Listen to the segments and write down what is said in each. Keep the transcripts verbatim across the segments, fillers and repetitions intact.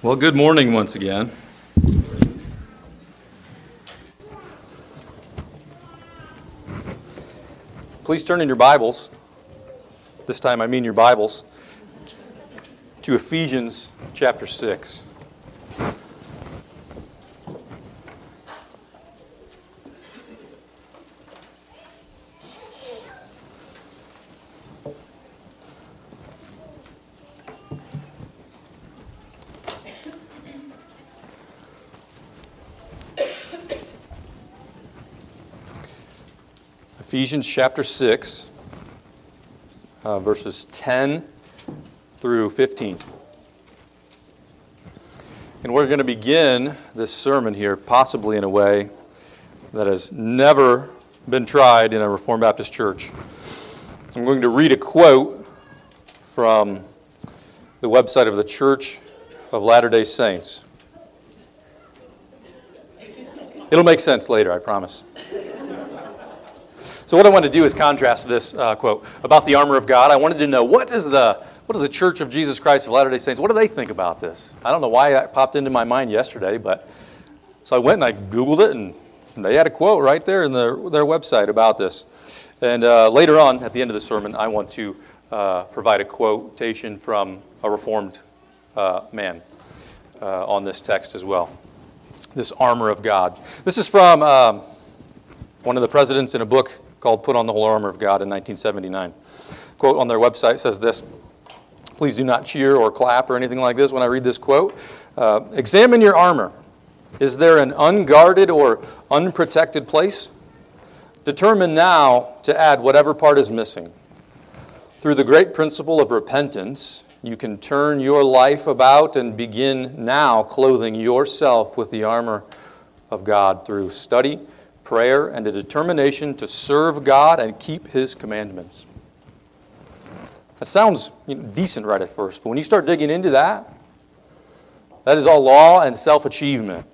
Well, good morning once again. Please turn in your Bibles, this time I mean your Bibles, to Ephesians chapter six. Ephesians chapter six, uh, verses ten through fifteen. And we're going to begin this sermon here, possibly in a way that has never been tried in a Reformed Baptist church. I'm going to read a quote from the website of the Church of Latter-day Saints. It'll make sense later, I promise. So what I want to do is contrast this uh, quote about the armor of God. I wanted to know, what is the what is the Church of Jesus Christ of Latter-day Saints, what do they think about this? I don't know why that popped into my mind yesterday, but so I went and I Googled it, and they had a quote right there in their, their website about this. And uh, later on, at the end of the sermon, I want to uh, provide a quotation from a Reformed uh, man uh, on this text as well. This armor of God. This is from um, one of the presidents in a book called Put on the Whole Armor of God in nineteen seventy-nine. Quote on their website says this: please do not cheer or clap or anything like this when I read this quote. Uh, Examine your armor. Is there an unguarded or unprotected place? Determine now to add whatever part is missing. Through the great principle of repentance, you can turn your life about and begin now clothing yourself with the armor of God through study, prayer, and a determination to serve God and keep His commandments. That sounds you know, decent right at first, but when you start digging into that, that is all law and self-achievement.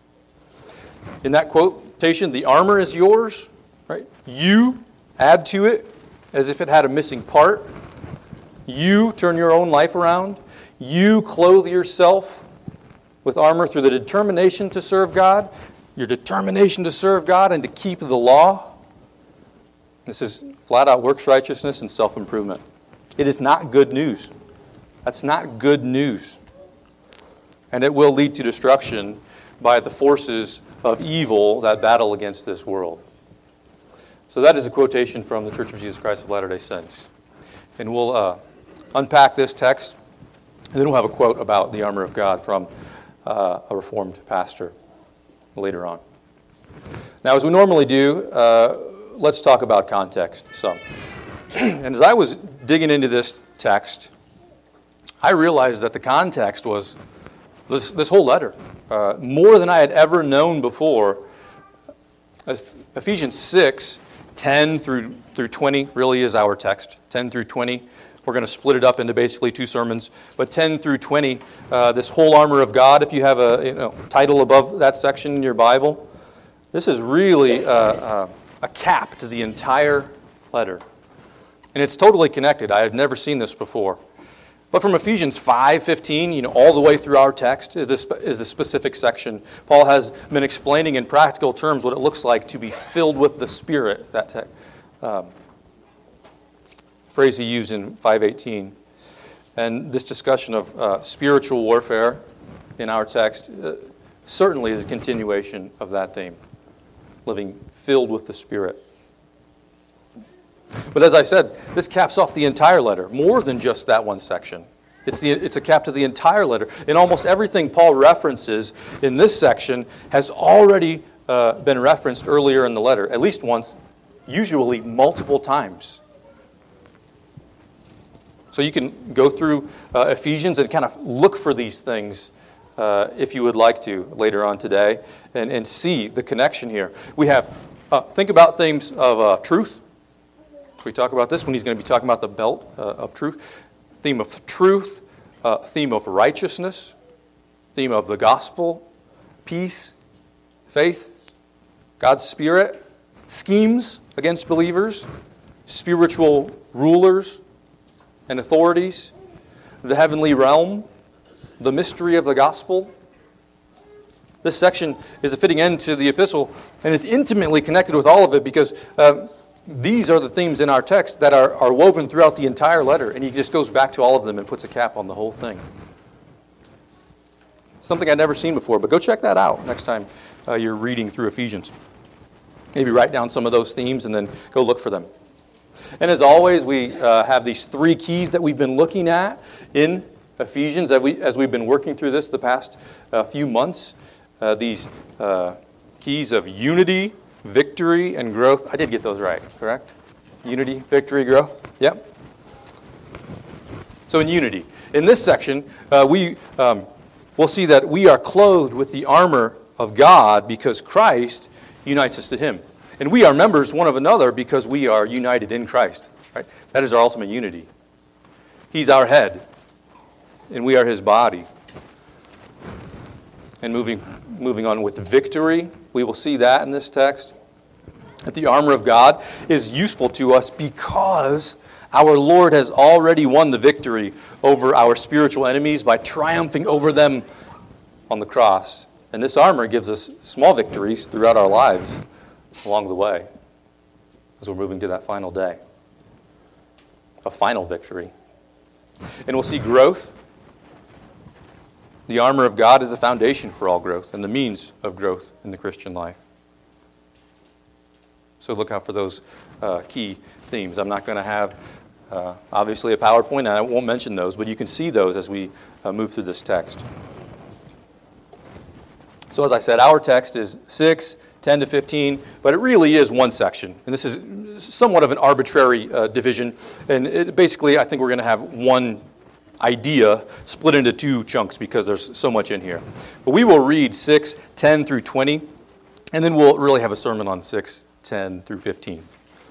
In that quotation, the armor is yours, right? You add to it as if it had a missing part. You turn your own life around. You clothe yourself with armor through the determination to serve God. Your determination to serve God and to keep the law. This is flat out works righteousness and self-improvement. It is not good news. That's not good news. And it will lead to destruction by the forces of evil that battle against this world. So that is a quotation from the Church of Jesus Christ of Latter-day Saints. And we'll uh, unpack this text, and then we'll have a quote about the armor of God from uh, a Reformed pastor later on. Now, as we normally do, uh, let's talk about context some. And as I was digging into this text, I realized that the context was this, this whole letter, uh, more than I had ever known before. Ephesians six, ten through, through twenty really is our text, ten through twenty. We're going to split it up into basically two sermons. But ten through twenty, uh, this whole armor of God, if you have a you know, title above that section in your Bible, this is really a, a, a cap to the entire letter. And it's totally connected. I have never seen this before. But from Ephesians five fifteen, you know, all the way through our text is this is the specific section. Paul has been explaining in practical terms what it looks like to be filled with the Spirit. That text. Um, phrase he used in five eighteen. And this discussion of uh, spiritual warfare in our text uh, certainly is a continuation of that theme, living filled with the Spirit. But as I said, this caps off the entire letter, more than just that one section. It's, the, it's a cap to the entire letter. And almost everything Paul references in this section has already uh, been referenced earlier in the letter, at least once, usually multiple times. So you can go through uh, Ephesians and kind of look for these things uh, if you would like to later on today and, and see the connection here. We have, uh, think about themes of uh, truth. We talk about this when he's going to be talking about the belt uh, of truth. Theme of truth, uh, theme of righteousness, theme of the gospel, peace, faith, God's Spirit, schemes against believers, spiritual rulers and authorities, the heavenly realm, the mystery of the gospel. This section is a fitting end to the epistle and is intimately connected with all of it because uh, these are the themes in our text that are, are woven throughout the entire letter, and he just goes back to all of them and puts a cap on the whole thing. Something I'd never seen before, but go check that out next time uh, you're reading through Ephesians. Maybe write down some of those themes and then go look for them. And as always, we uh, have these three keys that we've been looking at in Ephesians as, we, as we've been working through this the past uh, few months. Uh, these uh, keys of unity, victory, and growth. I did get those right, correct? Unity, victory, growth. Yep. So in unity, in this section, uh, we um, we'll see that we are clothed with the armor of God because Christ unites us to Him. And we are members one of another because we are united in Christ. Right? That is our ultimate unity. He's our head, and we are His body. And moving, moving on with victory, we will see that in this text. That the armor of God is useful to us because our Lord has already won the victory over our spiritual enemies by triumphing over them on the cross. And this armor gives us small victories throughout our lives along the way as we're moving to that final day. A final victory. And we'll see growth. The armor of God is the foundation for all growth and the means of growth in the Christian life. So look out for those uh, key themes. I'm not going to have, uh, obviously, a PowerPoint, and I won't mention those, but you can see those as we uh, move through this text. So as I said, our text is six, ten to fifteen, but it really is one section. And this is somewhat of an arbitrary uh, division. And it, basically, I think we're going to have one idea split into two chunks because there's so much in here. But we will read six, ten through twenty, and then we'll really have a sermon on six, ten through fifteen.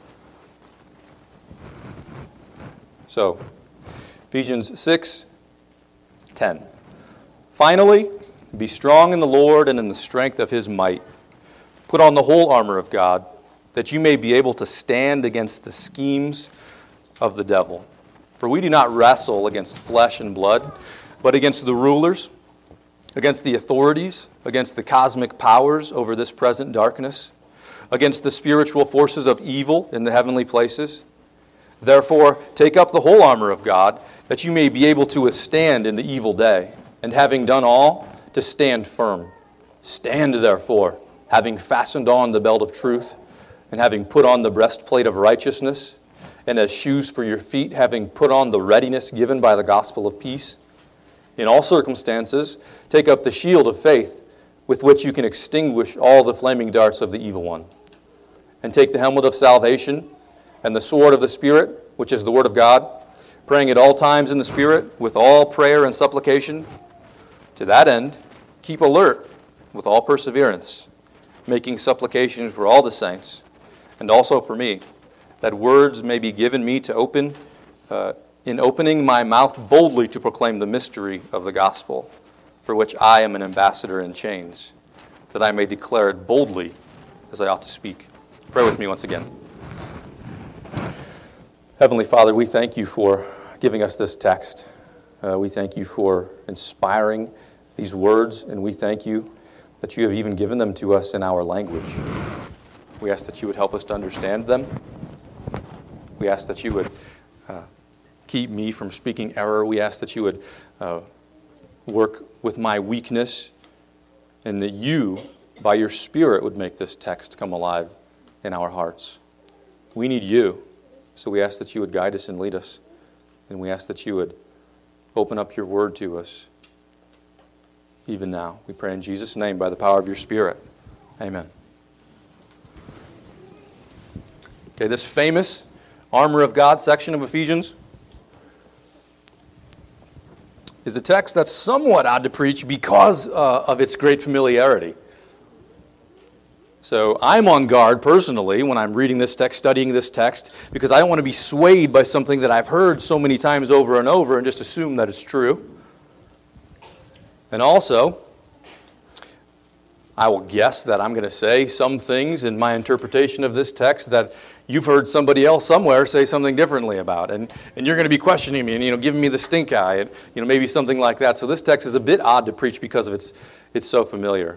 So, Ephesians six, ten. Finally, be strong in the Lord and in the strength of His might. Put on the whole armor of God, that you may be able to stand against the schemes of the devil. For we do not wrestle against flesh and blood, but against the rulers, against the authorities, against the cosmic powers over this present darkness, against the spiritual forces of evil in the heavenly places. Therefore, take up the whole armor of God, that you may be able to withstand in the evil day, and having done all, to stand firm. Stand therefore, having fastened on the belt of truth, and having put on the breastplate of righteousness, and as shoes for your feet, having put on the readiness given by the gospel of peace. In all circumstances, take up the shield of faith, with which you can extinguish all the flaming darts of the evil one. And take the helmet of salvation, and the sword of the Spirit, which is the word of God, praying at all times in the Spirit, with all prayer and supplication. To that end, keep alert with all perseverance, making supplication for all the saints, and also for me, that words may be given me to open, uh, in opening my mouth boldly to proclaim the mystery of the gospel, for which I am an ambassador in chains, that I may declare it boldly as I ought to speak. Pray with me once again. Heavenly Father, we thank you for giving us this text. Uh, we thank you for inspiring these words, and we thank you that you have even given them to us in our language. We ask that you would help us to understand them. We ask that you would uh, keep me from speaking error. We ask that you would uh, work with my weakness, and that you, by your Spirit, would make this text come alive in our hearts. We need you, so we ask that you would guide us and lead us, and we ask that you would open up your word to us even now. We pray in Jesus' name by the power of your Spirit. Amen. Okay, this famous armor of God section of Ephesians is a text that's somewhat odd to preach because uh, of its great familiarity. So I'm on guard personally when I'm reading this text, studying this text, because I don't want to be swayed by something that I've heard so many times over and over and just assume that it's true. And also, I will guess that I'm going to say some things in my interpretation of this text that you've heard somebody else somewhere say something differently about. And, and you're going to be questioning me and, you know, giving me the stink eye and, you know, maybe something like that. So this text is a bit odd to preach because of its, it's so familiar.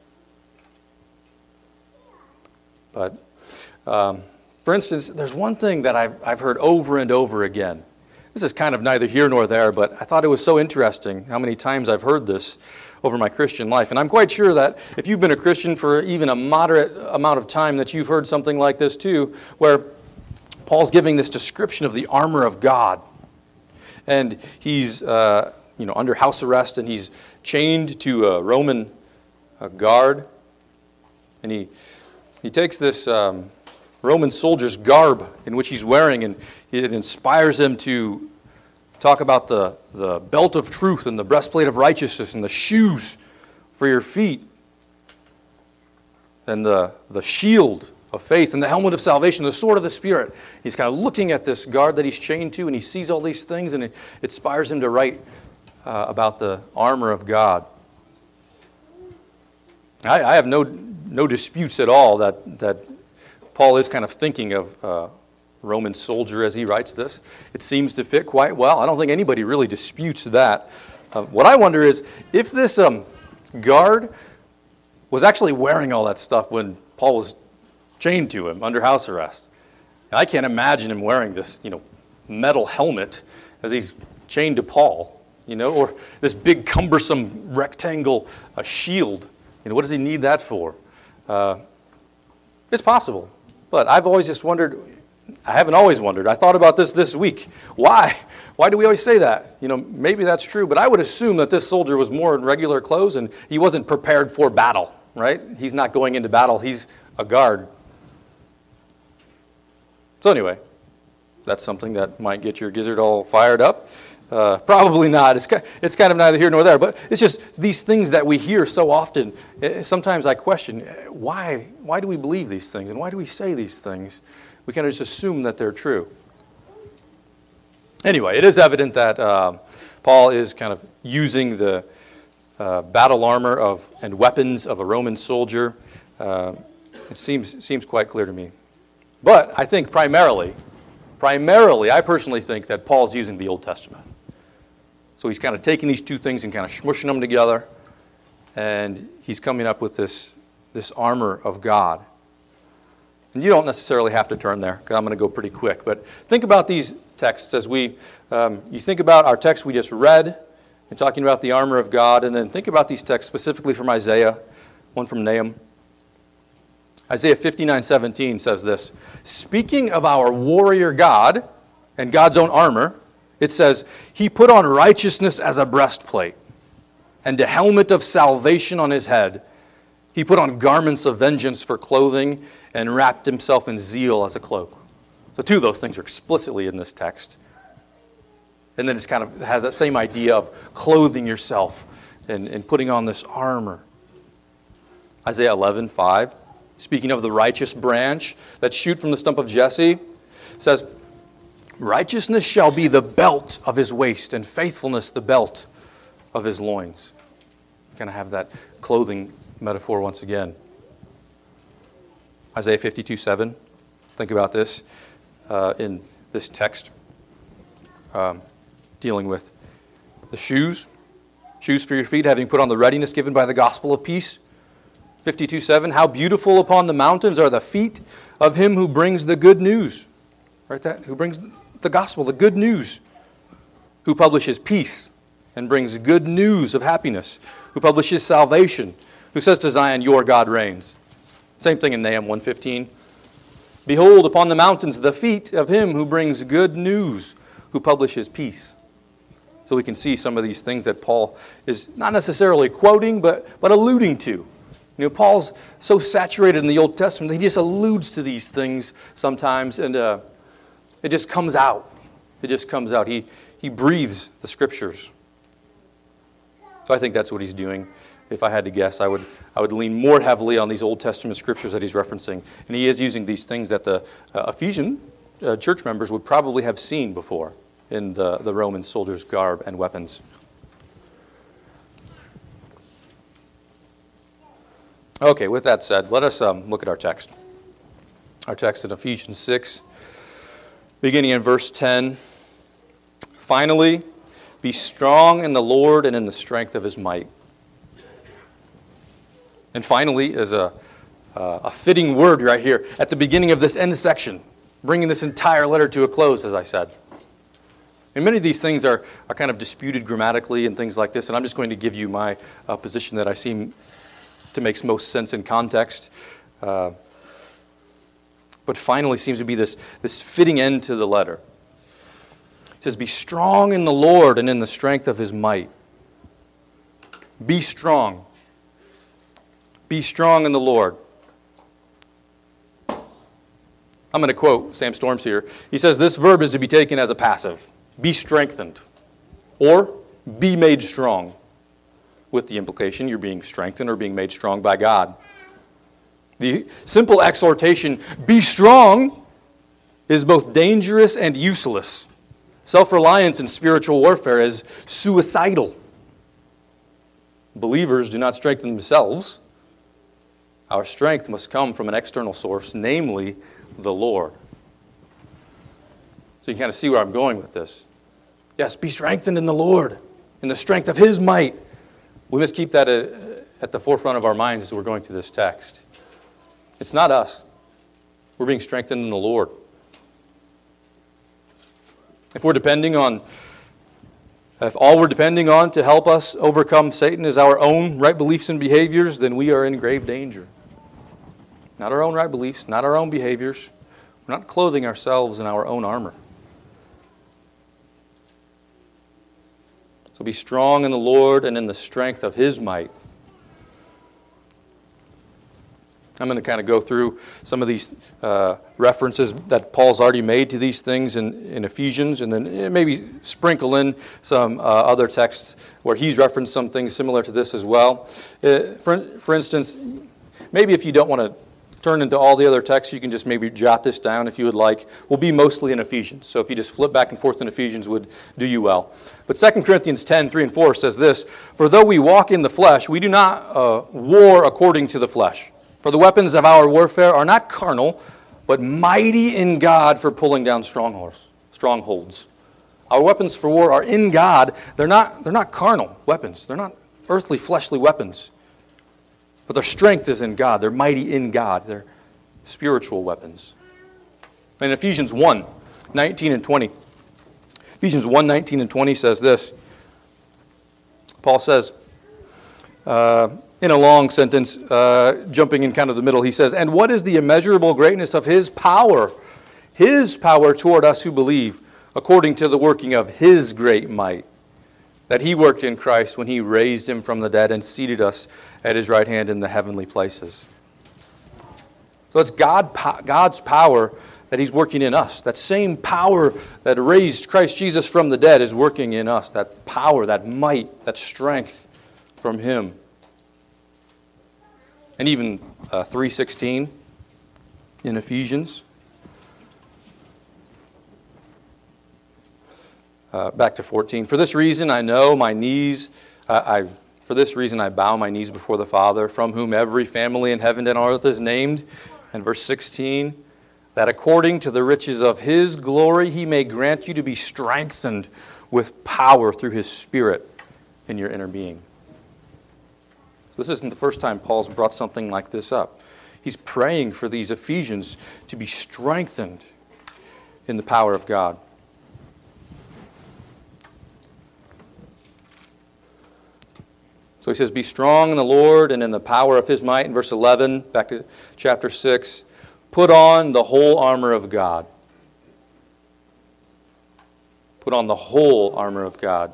But, um, for instance, there's one thing that I've, I've heard over and over again. This is kind of neither here nor there, but I thought it was so interesting how many times I've heard this over my Christian life. And I'm quite sure that if you've been a Christian for even a moderate amount of time, that you've heard something like this too, where Paul's giving this description of the armor of God. And he's uh, you know, under house arrest, and he's chained to a Roman uh, guard. And he, he takes this um, Roman soldier's garb in which he's wearing, and it inspires him to talk about the, the belt of truth and the breastplate of righteousness and the shoes for your feet and the, the shield of faith and the helmet of salvation, the sword of the Spirit. He's kind of looking at this guard that he's chained to, and he sees all these things, and it inspires him to write uh, about the armor of God. I, I have no, no disputes at all that, that Paul is kind of thinking of uh, Roman soldier as he writes this. It seems to fit quite well. I don't think anybody really disputes that. Uh, what I wonder is if this um, guard was actually wearing all that stuff when Paul was chained to him under house arrest. I can't imagine him wearing this, you know, metal helmet as he's chained to Paul, you know, or this big cumbersome rectangle uh, shield. You know, what does he need that for? Uh, it's possible, but I've always just wondered. I haven't always wondered. I thought about this this week. Why? Why do we always say that? You know, maybe that's true, but I would assume that this soldier was more in regular clothes and he wasn't prepared for battle, right? He's not going into battle. He's a guard. So anyway, that's something that might get your gizzard all fired up. Uh, probably not. It's, it's kind of neither here nor there, but it's just these things that we hear so often. Sometimes I question, why, why do we believe these things and why do we say these things? We kind of just assume that they're true. Anyway, it is evident that uh, Paul is kind of using the uh, battle armor of and weapons of a Roman soldier. Uh, it seems seems quite clear to me. But I think primarily, primarily, I personally think that Paul's using the Old Testament. So he's kind of taking these two things and kind of smushing them together, and he's coming up with this, this armor of God. And you don't necessarily have to turn there, because I'm going to go pretty quick. But think about these texts as we, um, you think about our text we just read, and talking about the armor of God, and then think about these texts specifically from Isaiah, one from Nahum. Isaiah fifty-nine seventeen says this, speaking of our warrior God and God's own armor, it says, he put on righteousness as a breastplate and a helmet of salvation on his head. He put on garments of vengeance for clothing and wrapped himself in zeal as a cloak. So two of those things are explicitly in this text. And then it's kind of it has that same idea of clothing yourself and, and putting on this armor. Isaiah eleven five, speaking of the righteous branch that shoot from the stump of Jesse, says, righteousness shall be the belt of his waist, and faithfulness the belt of his loins. Kind of have that clothing metaphor once again. Isaiah fifty-two seven. Think about this uh, in this text, um, dealing with the shoes, shoes for your feet, having put on the readiness given by the gospel of peace. fifty-two seven. How beautiful upon the mountains are the feet of him who brings the good news. Right, that who brings the gospel, the good news, who publishes peace and brings good news of happiness, who publishes salvation, who says to Zion, your God reigns. Same thing in Nahum one fifteen. Behold upon the mountains the feet of him who brings good news, who publishes peace. So we can see some of these things that Paul is not necessarily quoting, but, but alluding to. You know, Paul's so saturated in the Old Testament that he just alludes to these things sometimes, and uh, it just comes out. It just comes out. He, he breathes the Scriptures. So I think that's what he's doing. If I had to guess, I would I would lean more heavily on these Old Testament scriptures that he's referencing. And he is using these things that the uh, Ephesian uh, church members would probably have seen before in the, the Roman soldiers' garb and weapons. Okay, with that said, let us um, look at our text. Our text in Ephesians six, beginning in verse ten. Finally, be strong in the Lord and in the strength of His might. And finally is a, uh, a fitting word right here at the beginning of this end section, bringing this entire letter to a close, as I said. And many of these things are, are kind of disputed grammatically and things like this, and I'm just going to give you my uh, position that I seem to make most sense in context. Uh, but finally seems to be this, this fitting end to the letter. It says, be strong in the Lord and in the strength of His might. Be strong. Be strong in the Lord. I'm going to quote Sam Storms here. He says, this verb is to be taken as a passive. Be strengthened. Or be made strong. With the implication you're being strengthened or being made strong by God. The simple exhortation, be strong, is both dangerous and useless. Self-reliance in spiritual warfare is suicidal. Believers do not strengthen themselves. Our strength must come from an external source, namely the Lord. So you can kind of see where I'm going with this. Yes, be strengthened in the Lord, in the strength of His might. We must keep that at the forefront of our minds as we're going through this text. It's not us. We're being strengthened in the Lord. If we're depending on, if all we're depending on to help us overcome Satan is our own right beliefs and behaviors, then we are in grave danger. Not our own right beliefs, not our own behaviors. We're not clothing ourselves in our own armor. So be strong in the Lord and in the strength of His might. I'm going to kind of go through some of these uh, references that Paul's already made to these things in, in Ephesians, and then maybe sprinkle in some uh, other texts where he's referenced some things similar to this as well. Uh, for, for instance, maybe if you don't want to turn into all the other texts, you can just maybe jot this down if you would like. We'll be mostly in Ephesians, so if you just flip back and forth in Ephesians would do you well. But Second Corinthians ten, three and four says this, for though we walk in the flesh, we do not uh, war according to the flesh. For the weapons of our warfare are not carnal, but mighty in God for pulling down strongholds. strongholds. Our weapons for war are in God. They're not, they're not carnal weapons. They're not earthly, fleshly weapons. But their strength is in God. They're mighty in God. They're spiritual weapons. In Ephesians one, nineteen and twenty, Ephesians one, nineteen and twenty says this. Paul says, uh, in a long sentence, uh, jumping in kind of the middle, he says, and what is the immeasurable greatness of His power? His power toward us who believe, according to the working of His great might, that He worked in Christ when He raised Him from the dead and seated us at His right hand in the heavenly places. So it's God, God's power that He's working in us. That same power that raised Christ Jesus from the dead is working in us. That power, that might, that strength from Him. And even uh, three sixteen in Ephesians. Uh, back to fourteen. For this reason I know my knees, uh, I for this reason I bow my knees before the Father, from whom every family in heaven and on earth is named. And verse sixteen, that according to the riches of His glory He may grant you to be strengthened with power through His Spirit in your inner being. This isn't the first time Paul's brought something like this up. He's praying for these Ephesians to be strengthened in the power of God. So he says, be strong in the Lord and in the power of His might. In verse eleven, back to chapter six, put on the whole armor of God. Put on the whole armor of God.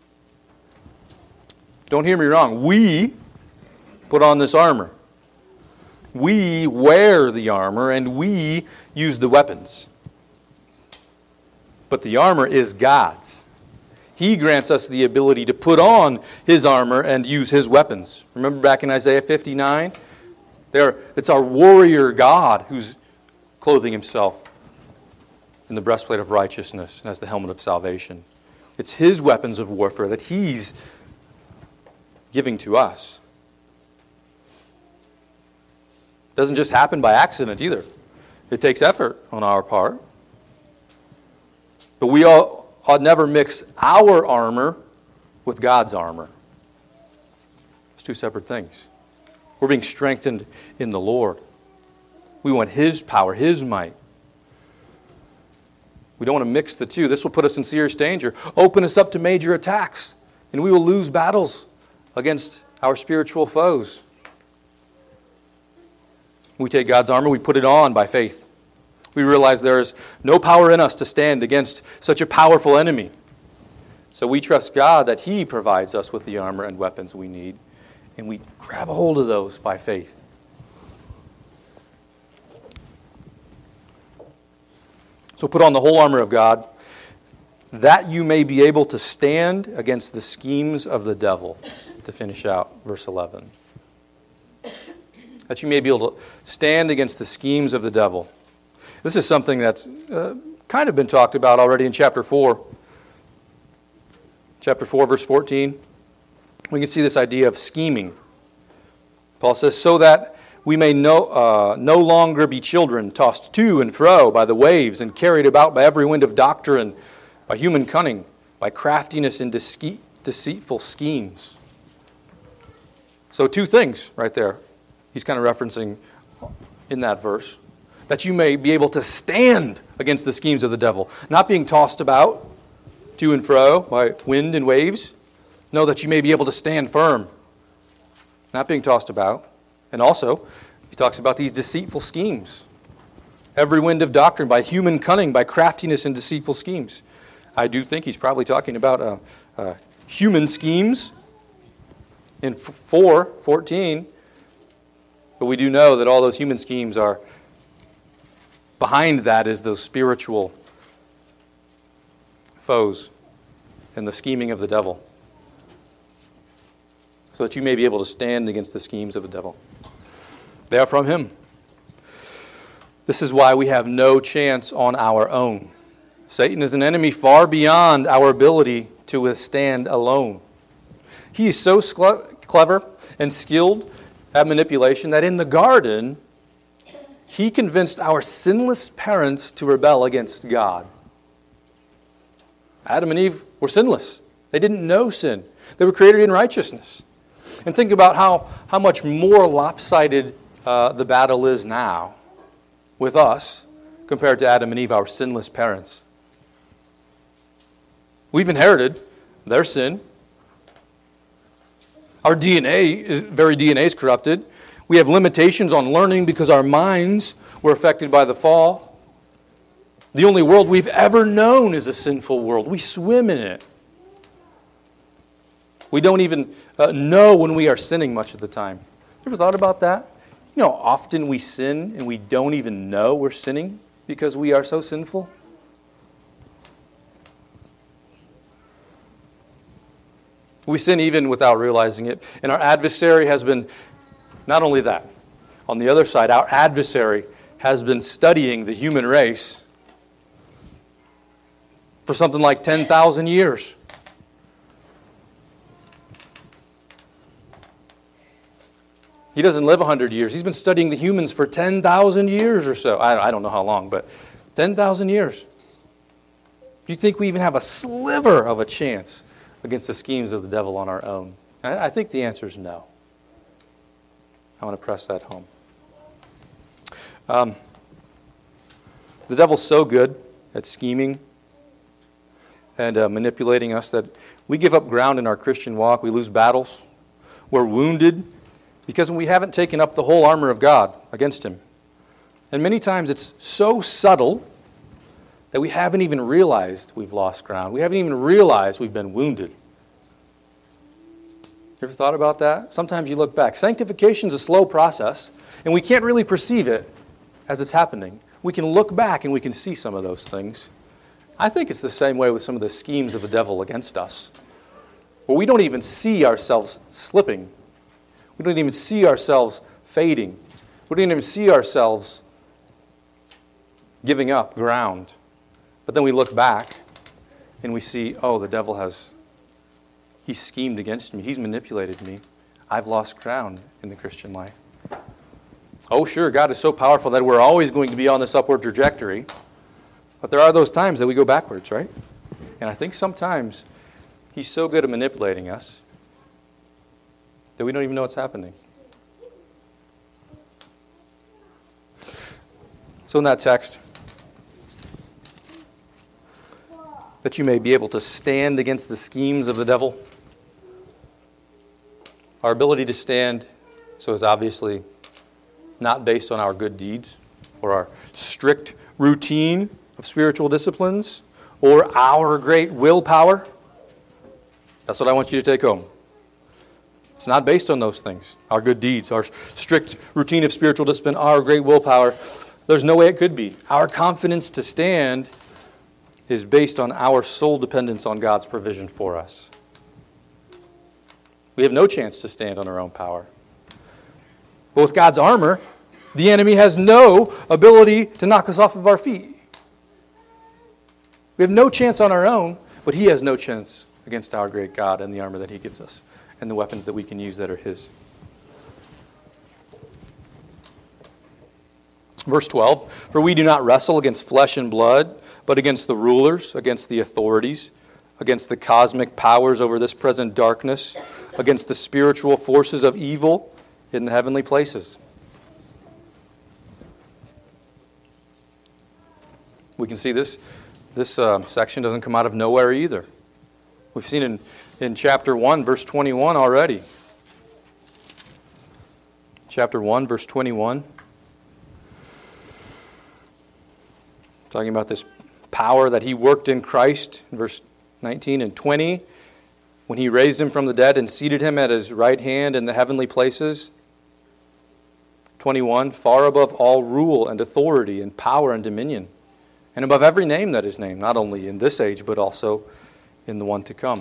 Don't hear me wrong. We put on this armor. We wear the armor and we use the weapons. But the armor is God's. He grants us the ability to put on His armor and use His weapons. Remember back in Isaiah fifty-nine? There, it's our warrior God who's clothing Himself in the breastplate of righteousness and as the helmet of salvation. It's His weapons of warfare that He's giving to us. doesn't just happen by accident either. It takes effort on our part. But we all ought never mix our armor with God's armor. It's two separate things. We're being strengthened in the Lord. We want His power, His might. We don't want to mix the two. This will put us in serious danger, open us up to major attacks, and we will lose battles against our spiritual foes. We take God's armor, we put it on by faith. We realize there is no power in us to stand against such a powerful enemy. So we trust God that He provides us with the armor and weapons we need, and we grab a hold of those by faith. So put on the whole armor of God, that you may be able to stand against the schemes of the devil. To finish out verse eleven. That you may be able to stand against the schemes of the devil. This is something that's uh, kind of been talked about already in chapter four. Chapter four, verse fourteen. We can see this idea of scheming. Paul says, so that we may no, uh, no longer be children, tossed to and fro by the waves and carried about by every wind of doctrine, by human cunning, by craftiness and dece- deceitful schemes. So two things right there he's kind of referencing in that verse. That you may be able to stand against the schemes of the devil, not being tossed about to and fro by wind and waves. No, that you may be able to stand firm, not being tossed about. And also, he talks about these deceitful schemes. Every wind of doctrine, by human cunning, by craftiness and deceitful schemes. I do think he's probably talking about uh, uh, human schemes in four fourteen. But we do know that all those human schemes are, behind that is those spiritual foes and the scheming of the devil. So that you may be able to stand against the schemes of the devil. They are from Him. This is why we have no chance on our own. Satan is an enemy far beyond our ability to withstand alone. He is so clever and skilled at manipulation that in the garden, he convinced our sinless parents to rebel against God. Adam and Eve were sinless. They didn't know sin. They were created in righteousness. And think about how, how much more lopsided uh, the battle is now with us compared to Adam and Eve, our sinless parents. We've inherited their sin. Our D N A, is, very D N A is corrupted. We have limitations on learning because our minds were affected by the fall. The only world we've ever known is a sinful world. We swim in it. We don't even uh, know when we are sinning much of the time. You ever thought about that? You know, often we sin and we don't even know we're sinning because we are so sinful. We sin even without realizing it. And our adversary has been, not only that, on the other side, our adversary has been studying the human race for something like ten thousand years. He doesn't live one hundred years. He's been studying the humans for ten thousand years or so. I, I don't know how long, but ten thousand years. Do you think we even have a sliver of a chance against the schemes of the devil on our own? I, I think the answer is no. I want to press that home. Um, the devil's so good at scheming and uh, manipulating us that we give up ground in our Christian walk. We lose battles. We're wounded because we haven't taken up the whole armor of God against him. And many times it's so subtle that we haven't even realized we've lost ground. We haven't even realized we've been wounded. You ever thought about that? Sometimes you look back. Sanctification is a slow process, and we can't really perceive it as it's happening. We can look back and we can see some of those things. I think it's the same way with some of the schemes of the devil against us, where we don't even see ourselves slipping. We don't even see ourselves fading. We don't even see ourselves giving up ground. But then we look back and we see, oh, the devil has, he's schemed against me. He's manipulated me. I've lost ground in the Christian life. Oh, sure, God is so powerful that we're always going to be on this upward trajectory. But there are those times that we go backwards, right? And I think sometimes He's so good at manipulating us that we don't even know what's happening. So in that text, that you may be able to stand against the schemes of the devil. Our ability to stand, so is obviously not based on our good deeds or our strict routine of spiritual disciplines or our great willpower. That's what I want you to take home. It's not based on those things, our good deeds, our strict routine of spiritual discipline, our great willpower. There's no way it could be. Our confidence to stand is based on our sole dependence on God's provision for us. We have no chance to stand on our own power. But with God's armor, the enemy has no ability to knock us off of our feet. We have no chance on our own, but He has no chance against our great God and the armor that He gives us and the weapons that we can use that are His. Verse twelve, for we do not wrestle against flesh and blood, but against the rulers, against the authorities, against the cosmic powers over this present darkness, against the spiritual forces of evil in the heavenly places. We can see this, this uh, section doesn't come out of nowhere either. We've seen in, in chapter one, verse twenty-one already. Chapter one, verse twenty-one. Talking about this power that He worked in Christ, in verse nineteen and twenty, when He raised Him from the dead and seated Him at His right hand in the heavenly places. twenty-one, far above all rule and authority and power and dominion, and above every name that is named, not only in this age, but also in the one to come.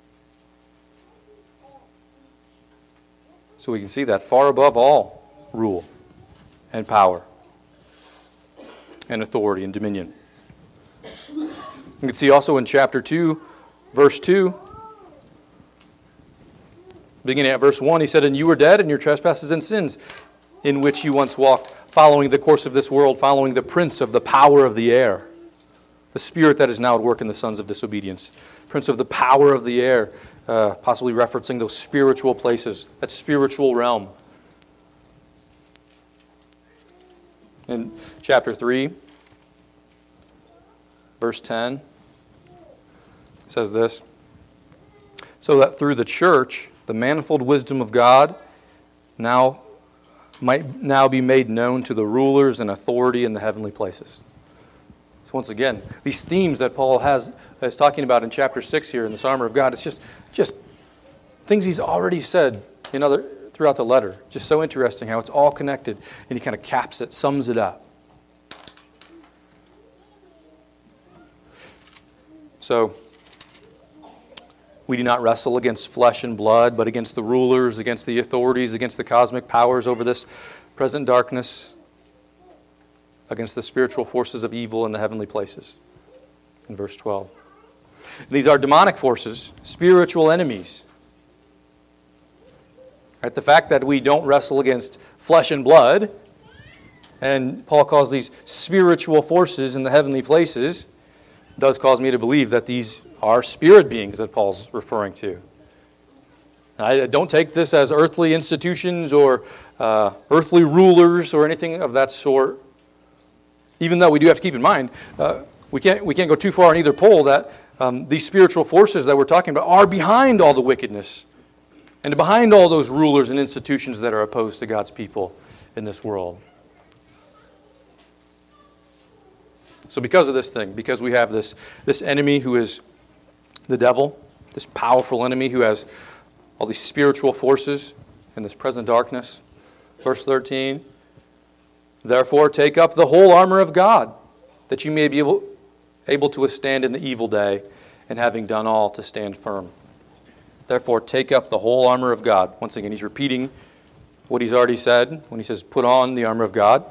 So we can see that far above all rule and power and authority and dominion. You can see also in chapter two, verse two, beginning at verse one, He said, and you were dead in your trespasses and sins, in which you once walked, following the course of this world, following the prince of the power of the air, the spirit that is now at work in the sons of disobedience. Prince of the power of the air, uh, possibly referencing those spiritual places, that spiritual realm. In chapter three, verse ten, it says this, so that through the church, the manifold wisdom of God now might now be made known to the rulers and authority in the heavenly places. So once again, these themes that Paul has is talking about in chapter six here in this armor of God, it's just, just things he's already said in other throughout the letter. Just so interesting how it's all connected, and he kind of caps it, sums it up. So, we do not wrestle against flesh and blood, but against the rulers, against the authorities, against the cosmic powers over this present darkness, against the spiritual forces of evil in the heavenly places. In verse twelve. And these are demonic forces, spiritual enemies. Right? The fact that we don't wrestle against flesh and blood, and Paul calls these spiritual forces in the heavenly places, does cause me to believe that these are spirit beings that Paul's referring to. I don't take this as earthly institutions or uh, earthly rulers or anything of that sort. Even though we do have to keep in mind, uh, we can't we can't go too far on either pole, that um, these spiritual forces that we're talking about are behind all the wickedness and behind all those rulers and institutions that are opposed to God's people in this world. So because of this thing, because we have this, this enemy who is the devil, this powerful enemy who has all these spiritual forces in this present darkness, verse thirteen, therefore take up the whole armor of God, that you may be able, able to withstand in the evil day, and having done all, to stand firm. Therefore take up the whole armor of God. Once again, he's repeating what he's already said when he says put on the armor of God.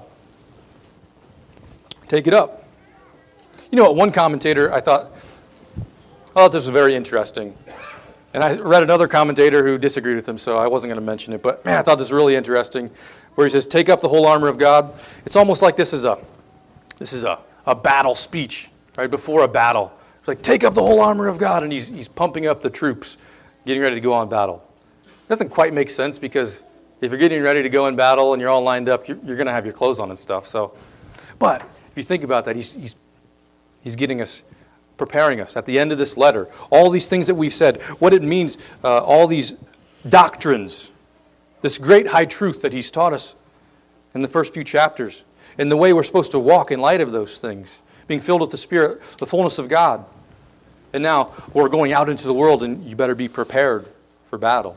Take it up. You know what, one commentator, I thought, I thought this was very interesting. And I read another commentator who disagreed with him, so I wasn't going to mention it. But man, I thought this was really interesting, where he says, "Take up the whole armor of God." It's almost like this is a this is a, a battle speech, right before a battle. It's like, take up the whole armor of God, and he's he's pumping up the troops, getting ready to go on battle. It doesn't quite make sense, because if you're getting ready to go in battle and you're all lined up, you're, you're going to have your clothes on and stuff. So, but if you think about that, he's he's he's getting us. preparing us at the end of this letter. All these things that we've said, what it means, uh, all these doctrines, this great high truth that he's taught us in the first few chapters, and the way we're supposed to walk in light of those things, being filled with the Spirit, the fullness of God. And now we're going out into the world, and you better be prepared for battle.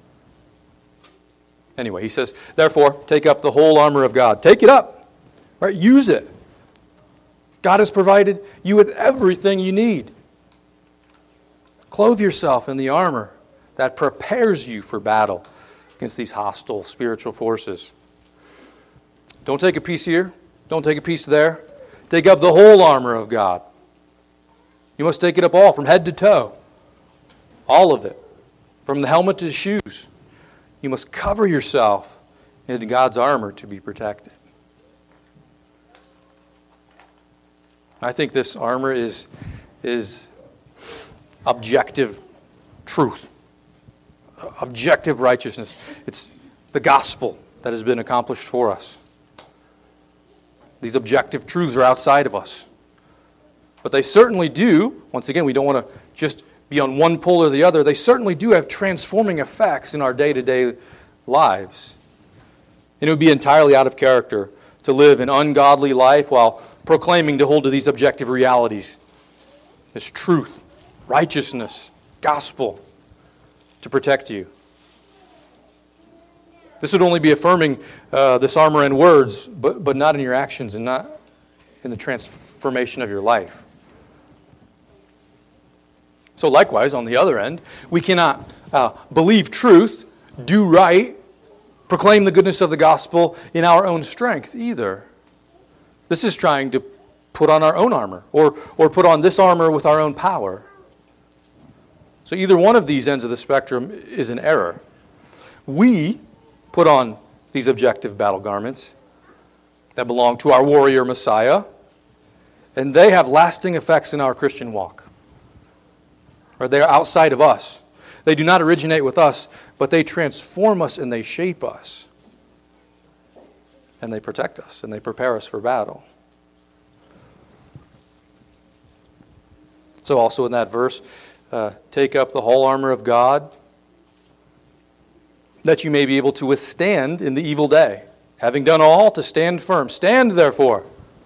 Anyway, he says, therefore, take up the whole armor of God. Take it up. Right? Use it. God has provided you with everything you need. Clothe yourself in the armor that prepares you for battle against these hostile spiritual forces. Don't take a piece here. Don't take a piece there. Take up the whole armor of God. You must take it up all, from head to toe. All of it. From the helmet to the shoes. You must cover yourself in God's armor to be protected. I think this armor is, is objective truth, objective righteousness. It's the gospel that has been accomplished for us. These objective truths are outside of us. But they certainly do, once again, we don't want to just be on one pole or the other, they certainly do have transforming effects in our day-to-day lives. And it would be entirely out of character to live an ungodly life while proclaiming to hold to these objective realities. This truth, righteousness, gospel to protect you. This would only be affirming uh, this armor in words, but, but not in your actions and not in the transformation of your life. So likewise, on the other end, we cannot uh, believe truth, do right, proclaim the goodness of the gospel in our own strength either. This is trying to put on our own armor, or, or put on this armor with our own power. So either one of these ends of the spectrum is an error. We put on these objective battle garments that belong to our warrior Messiah, and they have lasting effects in our Christian walk. Or they are outside of us. They do not originate with us, but they transform us and they shape us. And they protect us, and they prepare us for battle. So also in that verse, uh, take up the whole armor of God, that you may be able to withstand in the evil day, having done all to stand firm. Stand, therefore.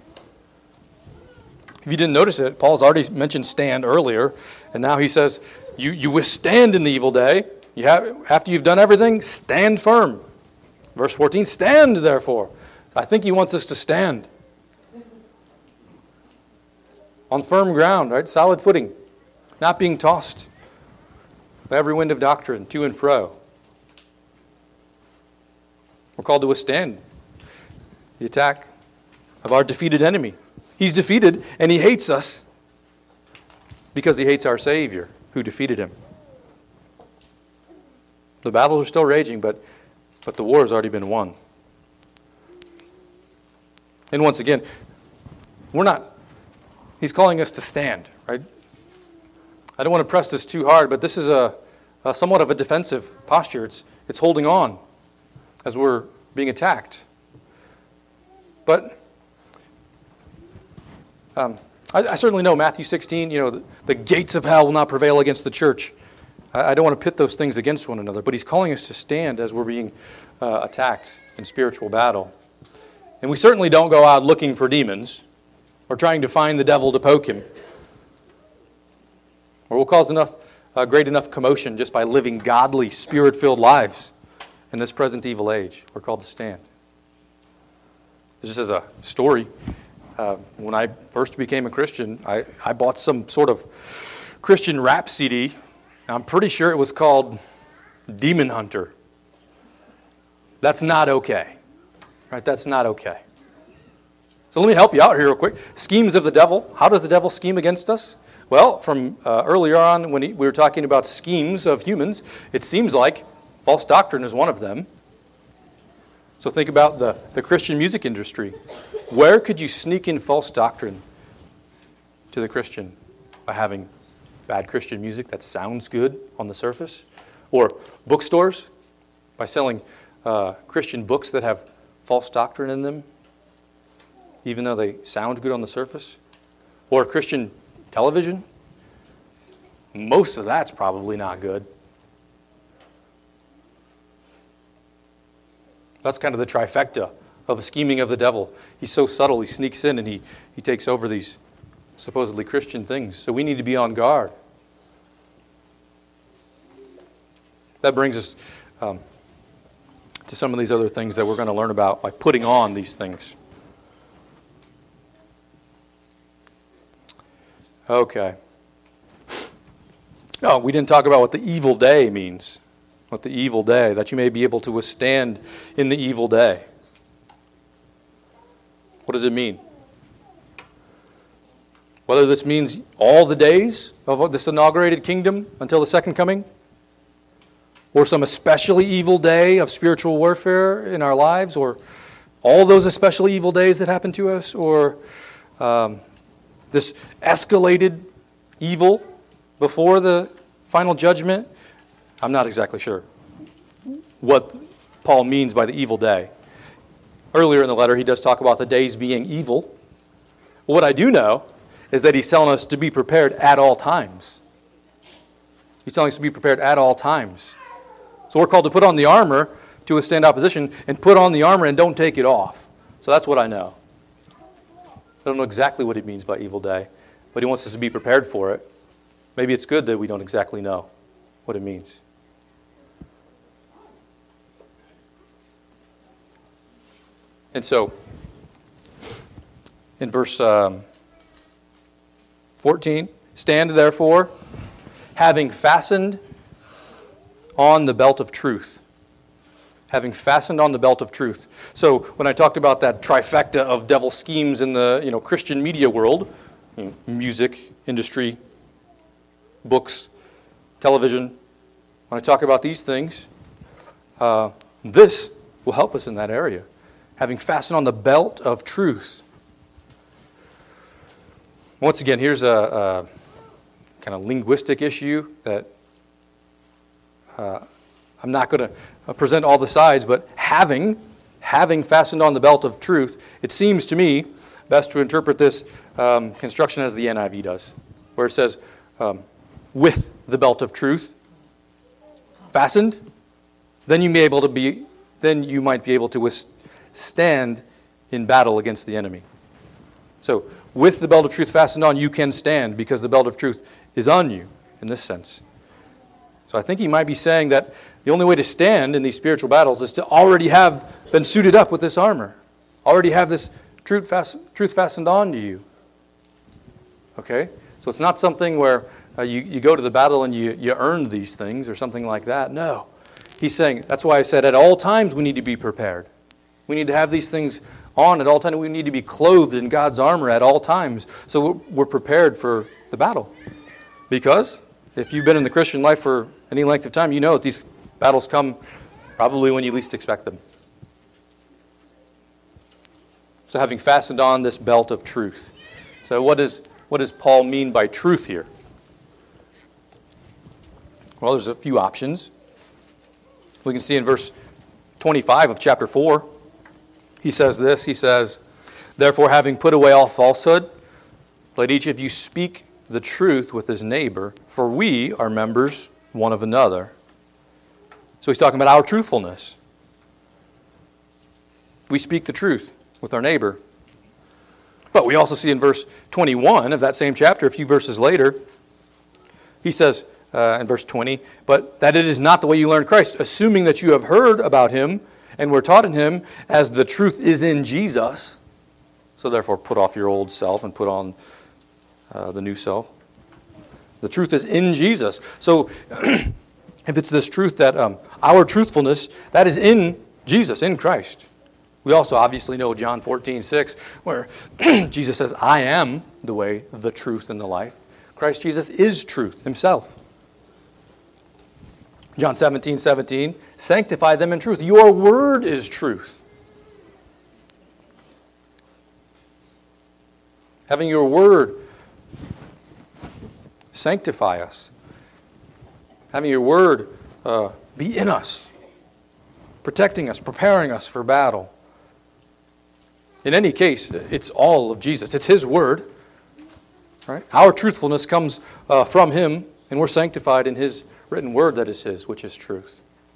If you didn't notice it, Paul's already mentioned stand earlier, and now he says, you, you withstand in the evil day. You have, after you've done everything, stand firm. Verse fourteen, stand, therefore. I think he wants us to stand on firm ground, right? Solid footing, not being tossed by every wind of doctrine to and fro. We're called to withstand the attack of our defeated enemy. He's defeated, and he hates us because he hates our Savior who defeated him. The battles are still raging, but, but the war has already been won. And once again, we're not, he's calling us to stand, right? I don't want to press this too hard, but this is a, a somewhat of a defensive posture. It's, it's holding on as we're being attacked. But um, I, I certainly know Matthew sixteen, you know, the, the gates of hell will not prevail against the church. I, I don't want to pit those things against one another, but he's calling us to stand as we're being uh, attacked in spiritual battle. And we certainly don't go out looking for demons or trying to find the devil to poke him. Or we'll cause enough, uh, great enough commotion just by living godly, spirit-filled lives in this present evil age. We're called to stand. Just as a story, uh, when I first became a Christian, I, I bought some sort of Christian rap C D. I'm pretty sure it was called Demon Hunter. That's not okay. Right? That's not okay. So let me help you out here real quick. Schemes of the devil. How does the devil scheme against us? Well, from uh, earlier on when he, we were talking about schemes of humans, it seems like false doctrine is one of them. So think about the, the Christian music industry. Where could you sneak in false doctrine to the Christian? By having bad Christian music that sounds good on the surface? Or bookstores? By selling uh, Christian books that have false doctrine in them, even though they sound good on the surface? Or Christian television? Most of that's probably not good. That's kind of the trifecta of the scheming of the devil. He's so subtle, he sneaks in and he, he takes over these supposedly Christian things. So we need to be on guard. That brings us um, to some of these other things that we're going to learn about by putting on these things. Okay. Oh, we didn't talk about what the evil day means. What the evil day, that you may be able to withstand in the evil day. What does it mean? Whether this means all the days of this inaugurated kingdom until the second coming, or some especially evil day of spiritual warfare in our lives, or all those especially evil days that happen to us, or um, this escalated evil before the final judgment. I'm not exactly sure what Paul means by the evil day. Earlier in the letter, he does talk about the days being evil. What I do know is that he's telling us to be prepared at all times. He's telling us to be prepared at all times. So we're called to put on the armor to withstand opposition, and put on the armor and don't take it off. So that's what I know. I don't know exactly what he means by evil day, but he wants us to be prepared for it. Maybe it's good that we don't exactly know what it means. And so, in verse um, fourteen, stand therefore, having fastened on the belt of truth. Having fastened on the belt of truth. So when I talked about that trifecta of devil schemes in the you know Christian media world, you know, music, industry, books, television, when I talk about these things, uh, this will help us in that area. Having fastened on the belt of truth. Once again, here's a, a kind of linguistic issue that uh, I'm not going to present all the sides, but having, having fastened on the belt of truth, it seems to me best to interpret this um, construction as the N I V does, where it says, um, with the belt of truth fastened, then you may able to be, then you might be able to withstand in battle against the enemy. So, with the belt of truth fastened on, you can stand because the belt of truth is on you in this sense. So I think he might be saying that the only way to stand in these spiritual battles is to already have been suited up with this armor. Already have this truth, fast, truth fastened on to you. Okay? So it's not something where uh, you, you go to the battle and you, you earn these things or something like that. No. He's saying, that's why I said at all times we need to be prepared. We need to have these things on at all times. We need to be clothed in God's armor at all times so we're, we're prepared for the battle. Because if you've been in the Christian life for any length of time, you know that these battles come probably when you least expect them. So having fastened on this belt of truth. So what, is, what does Paul mean by truth here? Well, there's a few options. We can see in verse twenty-five of chapter four, he says this, he says, therefore having put away all falsehood, let each of you speak the truth with his neighbor, for we are members one of another. So he's talking about our truthfulness. We speak the truth with our neighbor. But we also see in verse twenty-one of that same chapter, a few verses later, he says uh, in verse twenty, but that it is not the way you learned Christ, assuming that you have heard about him and were taught in him, as the truth is in Jesus. So therefore put off your old self and put on uh, the new self. The truth is in Jesus. So if it's this truth that um, our truthfulness, that is in Jesus, in Christ. We also obviously know John fourteen six, where Jesus says, I am the way, the truth, and the life. Christ Jesus is truth himself. John seventeen, seventeen, sanctify them in truth. Your word is truth. Having your word sanctify us. Having your word uh, be in us. Protecting us, preparing us for battle. In any case, it's all of Jesus. It's his word. Right? Our truthfulness comes uh, from him, and we're sanctified in his written word that is his, which is truth.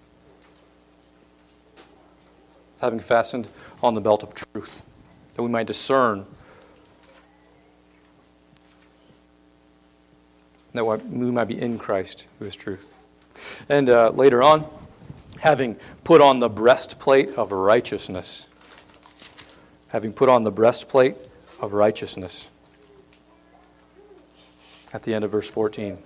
Having fastened on the belt of truth, that we might discern, that we might be in Christ, who is truth. And uh, later on, having put on the breastplate of righteousness. Having put on the breastplate of righteousness. At the end of verse fourteen.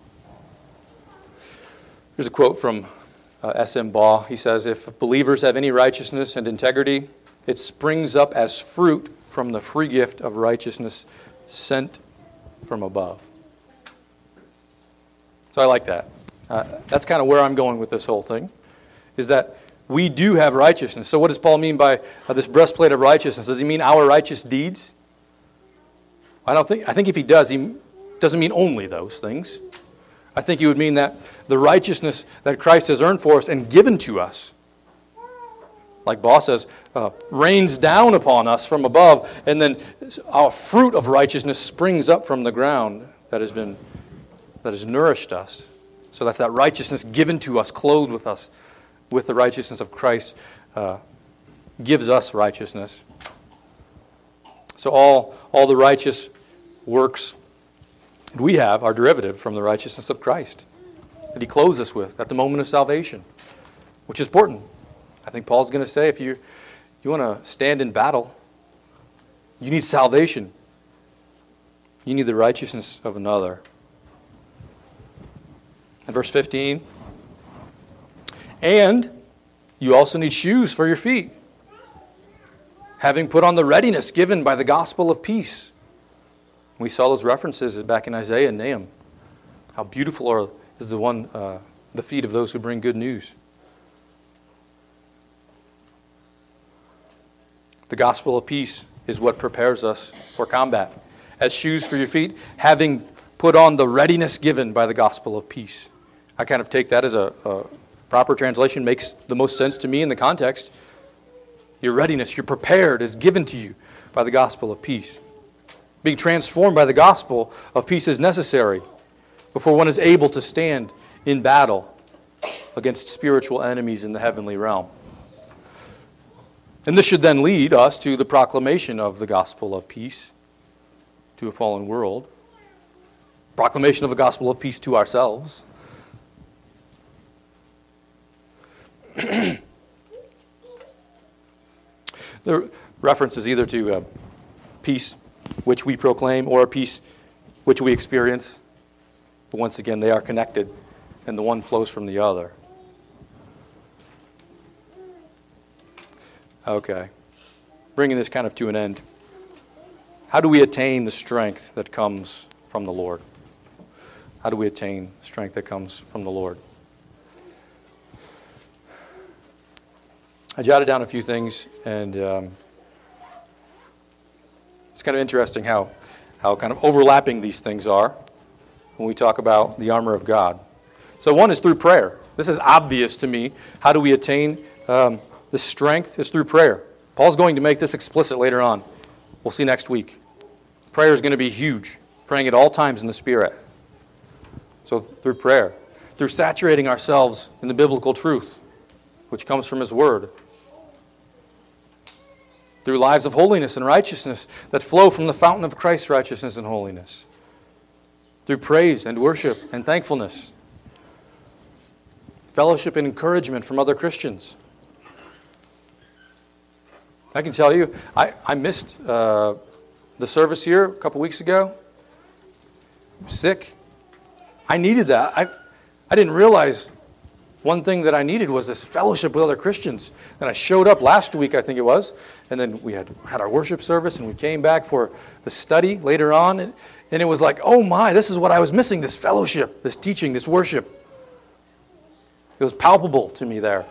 Here's a quote from uh, S M Baugh. He says, if believers have any righteousness and integrity, it springs up as fruit from the free gift of righteousness sent from above. So I like that. Uh, that's kind of where I'm going with this whole thing, is that we do have righteousness. So what does Paul mean by uh, this breastplate of righteousness? Does he mean our righteous deeds? I don't think. I think if he does, he doesn't mean only those things. I think he would mean that the righteousness that Christ has earned for us and given to us, like Baugh says, uh, rains down upon us from above, and then our fruit of righteousness springs up from the ground that has been that has nourished us. So that's that righteousness given to us, clothed with us, with the righteousness of Christ, uh, gives us righteousness. So all all the righteous works that we have are derivative from the righteousness of Christ that he clothes us with at the moment of salvation, which is important. I think Paul's going to say if you you want to stand in battle, you need salvation. You need the righteousness of another. And verse fifteen, and you also need shoes for your feet, having put on the readiness given by the gospel of peace. We saw those references back in Isaiah and Nahum. How beautiful are, is the one, uh, the feet of those who bring good news. The gospel of peace is what prepares us for combat. As shoes for your feet, having put on the readiness given by the gospel of peace. I kind of take that as a, a proper translation, makes the most sense to me in the context. Your readiness, your prepared is given to you by the gospel of peace. Being transformed by the gospel of peace is necessary before one is able to stand in battle against spiritual enemies in the heavenly realm. And this should then lead us to the proclamation of the gospel of peace to a fallen world. Proclamation of the gospel of peace to ourselves. The reference is either to uh, peace which we proclaim or a peace which we experience. But once again, they are connected, and the one flows from the other. Okay. Bringing this kind of to an end. How do we attain the strength that comes from the Lord? How do we attain strength that comes from the Lord? I jotted down a few things, and um, it's kind of interesting how, how kind of overlapping these things are when we talk about the armor of God. So one is through prayer. This is obvious to me. How do we attain um, the strength? It's through prayer. Paul's going to make this explicit later on. We'll see next week. Prayer is going to be huge. Praying at all times in the Spirit. So through prayer. Through saturating ourselves in the biblical truth, which comes from His Word. Through lives of holiness and righteousness that flow from the fountain of Christ's righteousness and holiness. Through praise and worship and thankfulness. Fellowship and encouragement from other Christians. I can tell you, I, I missed uh, the service here a couple weeks ago. Sick. I needed that. I, I didn't realize one thing that I needed was this fellowship with other Christians. And I showed up last week, I think it was, and then we had had our worship service, and we came back for the study later on. And And it was like, oh my, this is what I was missing, this fellowship, this teaching, this worship. It was palpable to me there.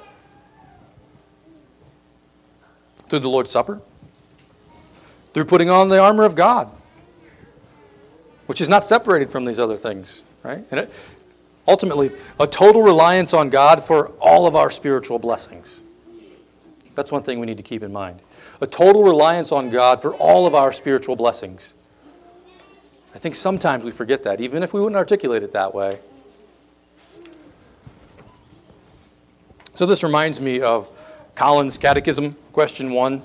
Through the Lord's Supper. Through putting on the armor of God. Which is not separated from these other things. Right? And it, ultimately, a total reliance on God for all of our spiritual blessings. That's one thing we need to keep in mind. A total reliance on God for all of our spiritual blessings. I think sometimes we forget that, even if we wouldn't articulate it that way. So this reminds me of Collins' Catechism, question one,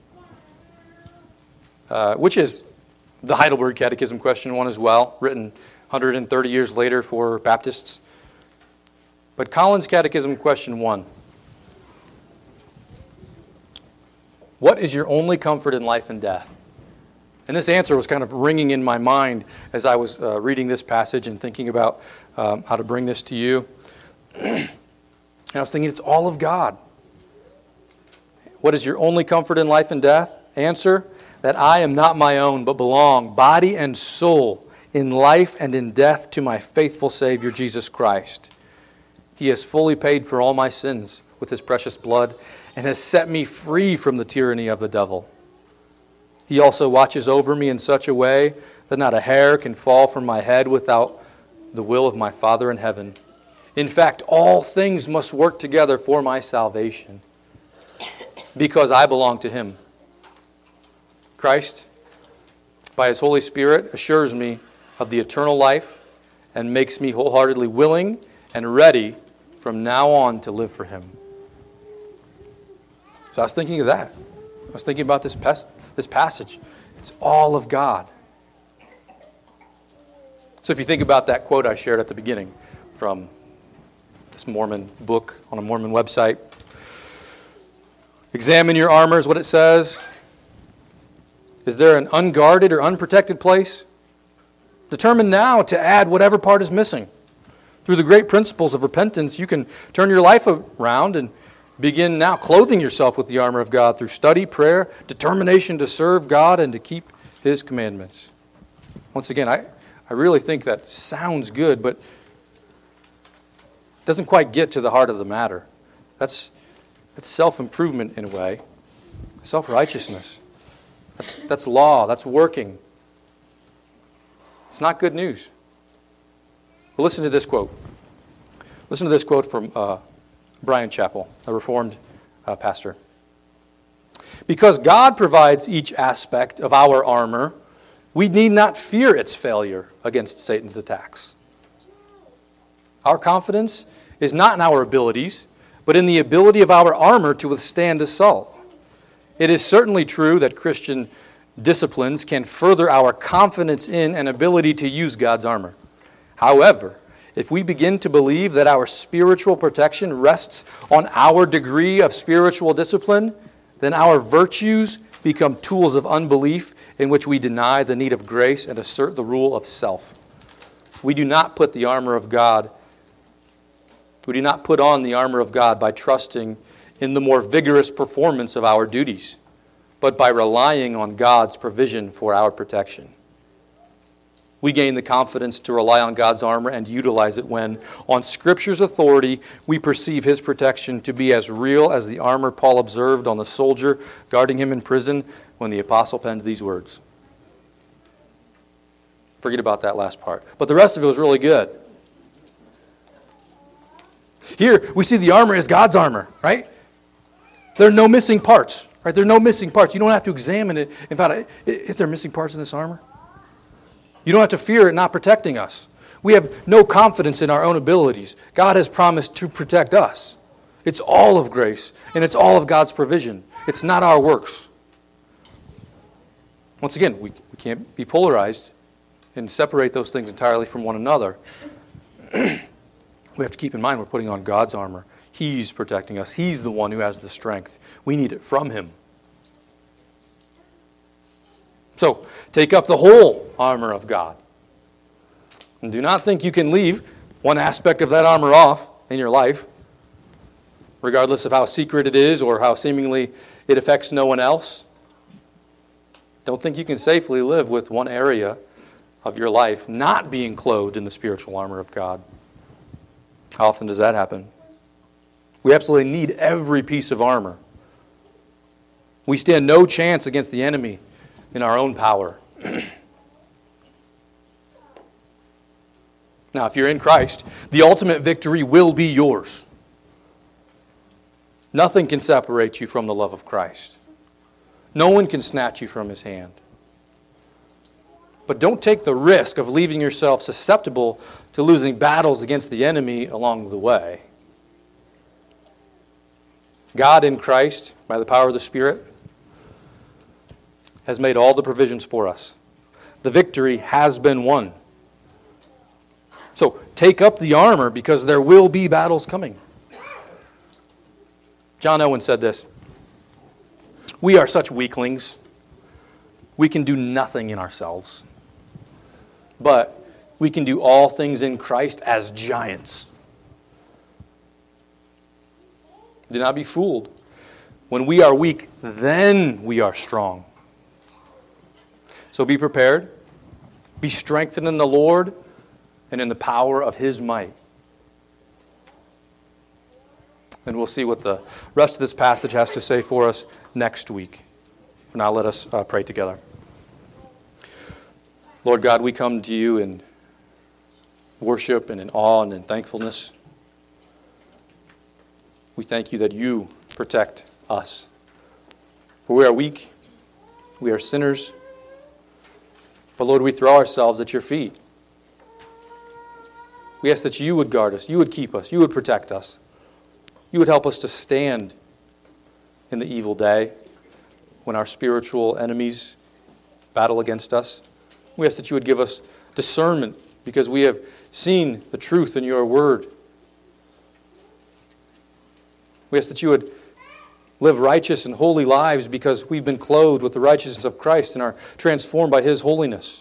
uh, which is the Heidelberg Catechism, question one as well, written one hundred thirty years later for Baptists. But Collins' Catechism, question one. What is your only comfort in life and death? And this answer was kind of ringing in my mind as I was uh, reading this passage and thinking about um, how to bring this to you. And I was thinking, it's all of God. What is your only comfort in life and death? Answer, that I am not my own, but belong, body and soul, in life and in death to my faithful Savior, Jesus Christ. He has fully paid for all my sins with His precious blood and has set me free from the tyranny of the devil. He also watches over me in such a way that not a hair can fall from my head without the will of my Father in heaven. In fact, all things must work together for my salvation because I belong to Him. Christ, by His Holy Spirit, assures me of the eternal life and makes me wholeheartedly willing and ready from now on to live for Him. So I was thinking of that. I was thinking about this pas- this passage. It's all of God. So if you think about that quote I shared at the beginning from this Mormon book on a Mormon website, examine your armor is what it says. Is there an unguarded or unprotected place? Determine now to add whatever part is missing. Through the great principles of repentance, you can turn your life around and begin now clothing yourself with the armor of God through study, prayer, determination to serve God and to keep His commandments. Once again, I, I really think that sounds good, but doesn't quite get to the heart of the matter. That's, that's self-improvement in a way. Self-righteousness. That's, that's law. That's working. It's not good news. But listen to this quote. Listen to this quote from uh, Brian Chappell, a Reformed uh, pastor. Because God provides each aspect of our armor, we need not fear its failure against Satan's attacks. Our confidence is not in our abilities, but in the ability of our armor to withstand assault. It is certainly true that Christian disciplines can further our confidence in and ability to use God's armor. However, if we begin to believe that our spiritual protection rests on our degree of spiritual discipline, then our virtues become tools of unbelief in which we deny the need of grace and assert the rule of self. We do not put the armor of God, we do not put on the armor of God by trusting in the more vigorous performance of our duties, but by relying on God's provision for our protection. We gain the confidence to rely on God's armor and utilize it when, on Scripture's authority, we perceive His protection to be as real as the armor Paul observed on the soldier guarding him in prison when the apostle penned these words. Forget about that last part. But the rest of it was really good. Here, we see the armor is God's armor, right? There are no missing parts, right? There are no missing parts. You don't have to examine it and find out, is there missing parts in this armor? You don't have to fear it not protecting us. We have no confidence in our own abilities. God has promised to protect us. It's all of grace, and it's all of God's provision. It's not our works. Once again, we, we can't be polarized and separate those things entirely from one another. We have to keep in mind we're putting on God's armor. He's protecting us. He's the one who has the strength. We need it from Him. So, take up the whole armor of God. And do not think you can leave one aspect of that armor off in your life, regardless of how secret it is or how seemingly it affects no one else. Don't think you can safely live with one area of your life not being clothed in the spiritual armor of God. How often does that happen? We absolutely need every piece of armor. We stand no chance against the enemy in our own power. Now, if you're in Christ, the ultimate victory will be yours. Nothing can separate you from the love of Christ. No one can snatch you from His hand. But don't take the risk of leaving yourself susceptible to losing battles against the enemy along the way. God in Christ, by the power of the Spirit, has made all the provisions for us. The victory has been won. So take up the armor because there will be battles coming. John Owen said this: "We are such weaklings. We can do nothing in ourselves. But we can do all things in Christ as giants." Do not be fooled. When we are weak, then we are strong. So be prepared. Be strengthened in the Lord and in the power of His might. And we'll see what the rest of this passage has to say for us next week. For now, let us uh, pray together. Lord God, we come to you in worship and in awe and in thankfulness. We thank you that you protect us. For we are weak, we are sinners, but Lord, we throw ourselves at your feet. We ask that you would guard us, you would keep us, you would protect us. You would help us to stand in the evil day when our spiritual enemies battle against us. We ask that you would give us discernment because we have seen the truth in your word. We ask that you would live righteous and holy lives because we've been clothed with the righteousness of Christ and are transformed by His holiness.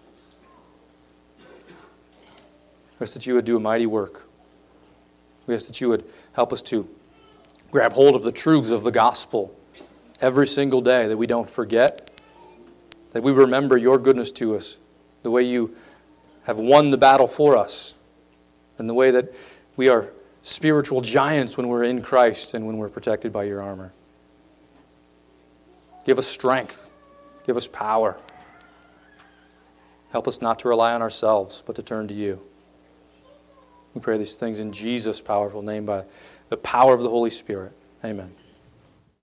We ask that you would do a mighty work. We ask that you would help us to grab hold of the truths of the gospel every single day, that we don't forget, that we remember your goodness to us, the way you have won the battle for us, and the way that we are spiritual giants when we're in Christ and when we're protected by your armor. Give us strength. Give us power. Help us not to rely on ourselves, but to turn to you. We pray these things in Jesus' powerful name by the power of the Holy Spirit. Amen.